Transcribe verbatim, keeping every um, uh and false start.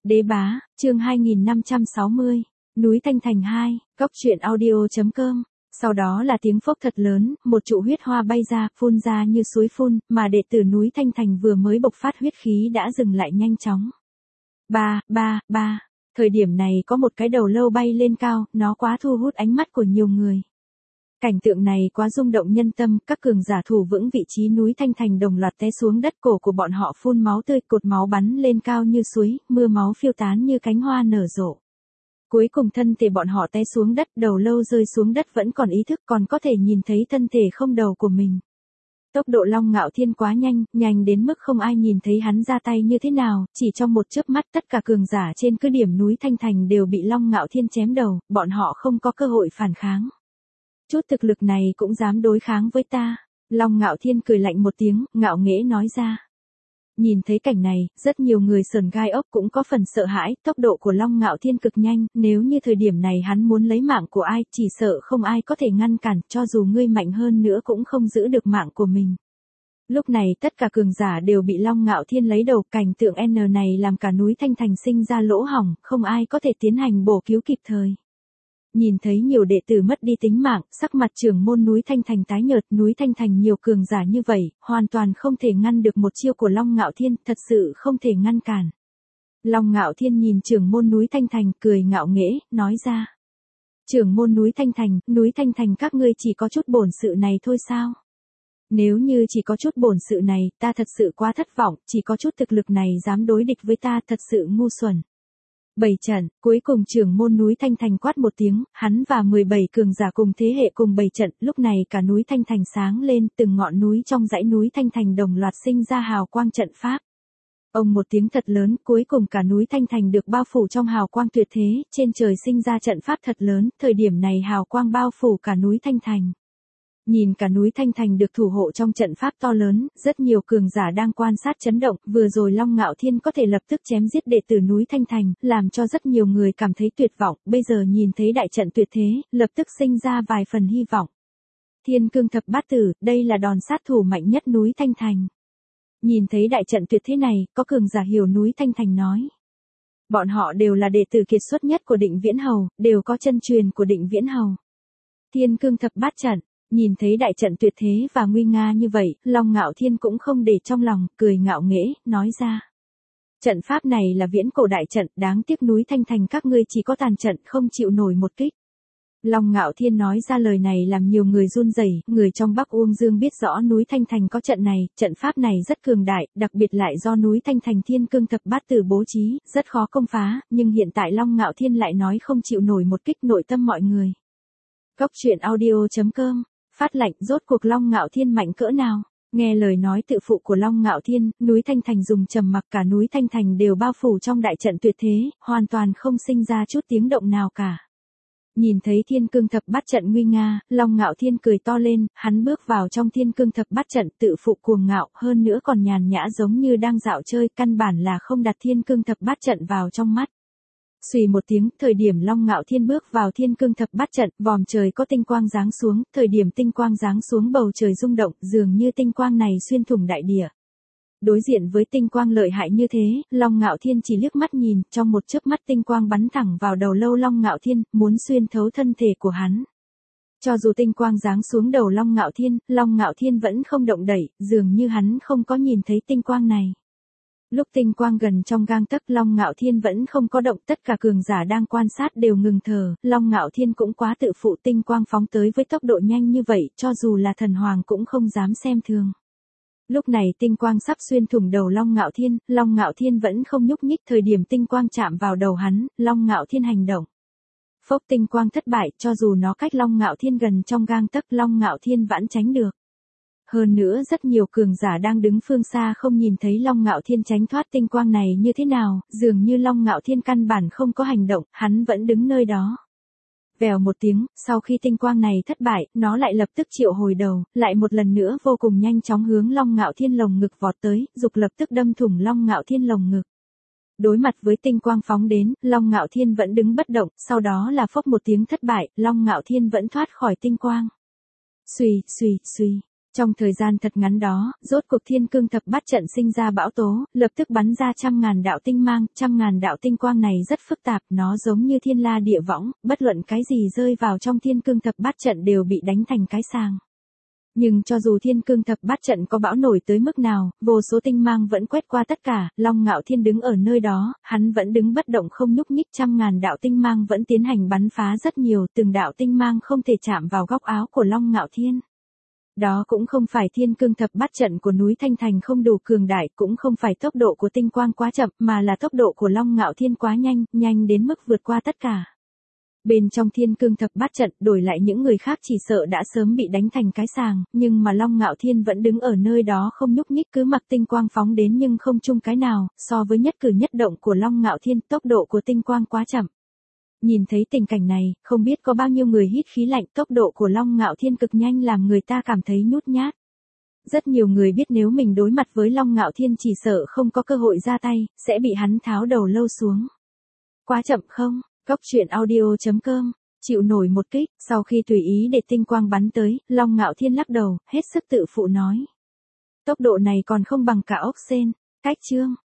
Đế bá, chương hai nghìn năm trăm sáu mươi, núi Thanh Thành hai, cốc truyện audio.com. Sau đó là tiếng phốc thật lớn, một trụ huyết hoa bay ra, phun ra như suối phun, mà đệ tử núi Thanh Thành vừa mới bộc phát huyết khí đã dừng lại nhanh chóng. Ba, ba, ba, thời điểm này có một cái đầu lâu bay lên cao, nó quá thu hút ánh mắt của nhiều người. Cảnh tượng này quá rung động nhân tâm, các cường giả thủ vững vị trí núi Thanh Thành đồng loạt té xuống đất, cổ của bọn họ phun máu tươi, cột máu bắn lên cao như suối, mưa máu phiêu tán như cánh hoa nở rộ. Cuối cùng thân thể bọn họ té xuống đất, đầu lâu rơi xuống đất vẫn còn ý thức, còn có thể nhìn thấy thân thể không đầu của mình. Tốc độ Long Ngạo Thiên quá nhanh, nhanh đến mức không ai nhìn thấy hắn ra tay như thế nào, chỉ trong một chớp mắt tất cả cường giả trên cứ điểm núi Thanh Thành đều bị Long Ngạo Thiên chém đầu, bọn họ không có cơ hội phản kháng. Chút thực lực này cũng dám đối kháng với ta. Long Ngạo Thiên cười lạnh một tiếng, ngạo nghễ nói ra. Nhìn thấy cảnh này, rất nhiều người sờn gai ốc cũng có phần sợ hãi, tốc độ của Long Ngạo Thiên cực nhanh, nếu như thời điểm này hắn muốn lấy mạng của ai, chỉ sợ không ai có thể ngăn cản, cho dù ngươi mạnh hơn nữa cũng không giữ được mạng của mình. Lúc này tất cả cường giả đều bị Long Ngạo Thiên lấy đầu, cảnh tượng N này làm cả núi Thanh Thành sinh ra lỗ hổng, không ai có thể tiến hành bổ cứu kịp thời. Nhìn thấy nhiều đệ tử mất đi tính mạng, sắc mặt trưởng môn núi Thanh Thành tái nhợt, núi Thanh Thành nhiều cường giả như vậy, hoàn toàn không thể ngăn được một chiêu của Long Ngạo Thiên, thật sự không thể ngăn cản. Long Ngạo Thiên nhìn trưởng môn núi Thanh Thành, cười ngạo nghễ, nói ra. Trưởng môn núi Thanh Thành, núi Thanh Thành các ngươi chỉ có chút bổn sự này thôi sao? Nếu như chỉ có chút bổn sự này, ta thật sự quá thất vọng, chỉ có chút thực lực này dám đối địch với ta, thật sự ngu xuẩn. Bảy trận, cuối cùng trưởng môn núi Thanh Thành quát một tiếng, hắn và mười bảy cường giả cùng thế hệ cùng bảy trận, lúc này cả núi Thanh Thành sáng lên, từng ngọn núi trong dãy núi Thanh Thành đồng loạt sinh ra hào quang trận pháp. Ông một tiếng thật lớn, cuối cùng cả núi Thanh Thành được bao phủ trong hào quang tuyệt thế, trên trời sinh ra trận pháp thật lớn, thời điểm này hào quang bao phủ cả núi Thanh Thành. Nhìn cả núi Thanh Thành được thủ hộ trong trận pháp to lớn, rất nhiều cường giả đang quan sát chấn động, vừa rồi Long Ngạo Thiên có thể lập tức chém giết đệ tử núi Thanh Thành, làm cho rất nhiều người cảm thấy tuyệt vọng, bây giờ nhìn thấy đại trận tuyệt thế, lập tức sinh ra vài phần hy vọng. Thiên Cương Thập Bát Tử, đây là đòn sát thủ mạnh nhất núi Thanh Thành. Nhìn thấy đại trận tuyệt thế này, có cường giả hiểu núi Thanh Thành nói. Bọn họ đều là đệ tử kiệt xuất nhất của Định Viễn Hầu, đều có chân truyền của Định Viễn Hầu. Thiên Cương Thập Bát Trận. Nhìn thấy đại trận tuyệt thế và nguy nga như vậy, Long Ngạo Thiên cũng không để trong lòng, cười ngạo nghễ, nói ra. Trận pháp này là viễn cổ đại trận, đáng tiếc núi Thanh Thành các ngươi chỉ có tàn trận, không chịu nổi một kích. Long Ngạo Thiên nói ra lời này làm nhiều người run rẩy, người trong Bắc Uông Dương biết rõ núi Thanh Thành có trận này, trận pháp này rất cường đại, đặc biệt lại do núi Thanh Thành Thiên Cương Thập Bát Tử bố trí, rất khó công phá, nhưng hiện tại Long Ngạo Thiên lại nói không chịu nổi một kích, nội tâm mọi người. Cốc truyện audio.com. Phát lệnh, rốt cuộc Long Ngạo Thiên mạnh cỡ nào? Nghe lời nói tự phụ của Long Ngạo Thiên, núi Thanh Thành dùng trầm mặc, cả núi Thanh Thành đều bao phủ trong đại trận tuyệt thế, hoàn toàn không sinh ra chút tiếng động nào cả. Nhìn thấy Thiên Cương Thập Bát Trận nguy nga, Long Ngạo Thiên cười to lên, hắn bước vào trong Thiên Cương Thập Bát Trận, tự phụ cuồng ngạo, hơn nữa còn nhàn nhã giống như đang dạo chơi, căn bản là không đặt Thiên Cương Thập Bát Trận vào trong mắt. Xùy một tiếng, thời điểm Long Ngạo Thiên bước vào Thiên Cương Thập Bát Trận, vòm trời có tinh quang giáng xuống, thời điểm tinh quang giáng xuống bầu trời rung động, dường như tinh quang này xuyên thủng đại địa. Đối diện với tinh quang lợi hại như thế, Long Ngạo Thiên chỉ liếc mắt nhìn, trong một chớp mắt tinh quang bắn thẳng vào đầu lâu Long Ngạo Thiên, muốn xuyên thấu thân thể của hắn. Cho dù tinh quang giáng xuống đầu Long Ngạo Thiên, Long Ngạo Thiên vẫn không động đậy, dường như hắn không có nhìn thấy tinh quang này. Lúc tinh quang gần trong gang tấc, Long Ngạo Thiên vẫn không có động, tất cả cường giả đang quan sát đều ngừng thở, Long Ngạo Thiên cũng quá tự phụ, tinh quang phóng tới với tốc độ nhanh như vậy, cho dù là thần hoàng cũng không dám xem thường. Lúc này tinh quang sắp xuyên thủng đầu Long Ngạo Thiên, Long Ngạo Thiên vẫn không nhúc nhích, thời điểm tinh quang chạm vào đầu hắn, Long Ngạo Thiên hành động. Phốc, tinh quang thất bại, cho dù nó cách Long Ngạo Thiên gần trong gang tấc, Long Ngạo Thiên vẫn tránh được. Hơn nữa rất nhiều cường giả đang đứng phương xa không nhìn thấy Long Ngạo Thiên tránh thoát tinh quang này như thế nào, dường như Long Ngạo Thiên căn bản không có hành động, hắn vẫn đứng nơi đó. Vèo một tiếng, sau khi tinh quang này thất bại, nó lại lập tức triệu hồi đầu, lại một lần nữa vô cùng nhanh chóng hướng Long Ngạo Thiên lồng ngực vọt tới, dục lập tức đâm thủng Long Ngạo Thiên lồng ngực. Đối mặt với tinh quang phóng đến, Long Ngạo Thiên vẫn đứng bất động, sau đó là phốc một tiếng thất bại, Long Ngạo Thiên vẫn thoát khỏi tinh quang. Xùy, xùy, xùy. Trong thời gian thật ngắn đó, rốt cuộc thiên cương thập bát trận sinh ra bão tố, lập tức bắn ra trăm ngàn đạo tinh mang, trăm ngàn đạo tinh quang này rất phức tạp, nó giống như thiên la địa võng, bất luận cái gì rơi vào trong thiên cương thập bát trận đều bị đánh thành cái sàng. Nhưng cho dù thiên cương thập bát trận có bão nổi tới mức nào, vô số tinh mang vẫn quét qua tất cả, Long Ngạo Thiên đứng ở nơi đó, hắn vẫn đứng bất động không nhúc nhích, trăm ngàn đạo tinh mang vẫn tiến hành bắn phá rất nhiều, từng đạo tinh mang không thể chạm vào góc áo của Long Ngạo Thiên. Đó cũng không phải thiên cương thập bát trận của núi Thanh Thành không đủ cường đại, cũng không phải tốc độ của tinh quang quá chậm, mà là tốc độ của Long Ngạo Thiên quá nhanh, nhanh đến mức vượt qua tất cả. Bên trong thiên cương thập bát trận, đổi lại những người khác chỉ sợ đã sớm bị đánh thành cái sàng, nhưng mà Long Ngạo Thiên vẫn đứng ở nơi đó không nhúc nhích, cứ mặc tinh quang phóng đến nhưng không chung cái nào, so với nhất cử nhất động của Long Ngạo Thiên, tốc độ của tinh quang quá chậm. Nhìn thấy tình cảnh này, không biết có bao nhiêu người hít khí lạnh, tốc độ của Long Ngạo Thiên cực nhanh làm người ta cảm thấy nhút nhát. Rất nhiều người biết nếu mình đối mặt với Long Ngạo Thiên chỉ sợ không có cơ hội ra tay, sẽ bị hắn tháo đầu lâu xuống. Quá chậm không? Cốc truyện audio chấm com, chịu nổi một kích, sau khi tùy ý để tinh quang bắn tới, Long Ngạo Thiên lắc đầu, hết sức tự phụ nói. Tốc độ này còn không bằng cả ốc sên, cách chương.